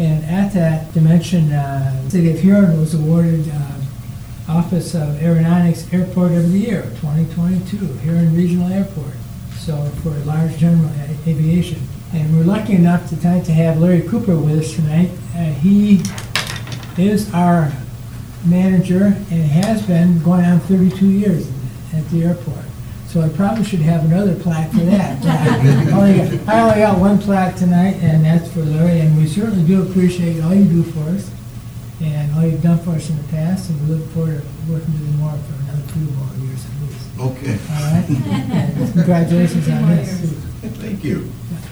And at that dimension, City of Huron was awarded Office of Aeronautics Airport of the Year, 2022, Huron Regional Airport. So for large general aviation. And we're lucky enough tonight to have Larry Cooper with us tonight. He is our manager and has been going on 32 years at the airport. So I probably should have another plaque for that. I only got one plaque tonight, and that's for Larry, and we certainly do appreciate all you do for us and all you've done for us in the past, and we look forward to working with you more for another 2 more years at least. Okay. All right? And congratulations on this. Thank you. Yeah.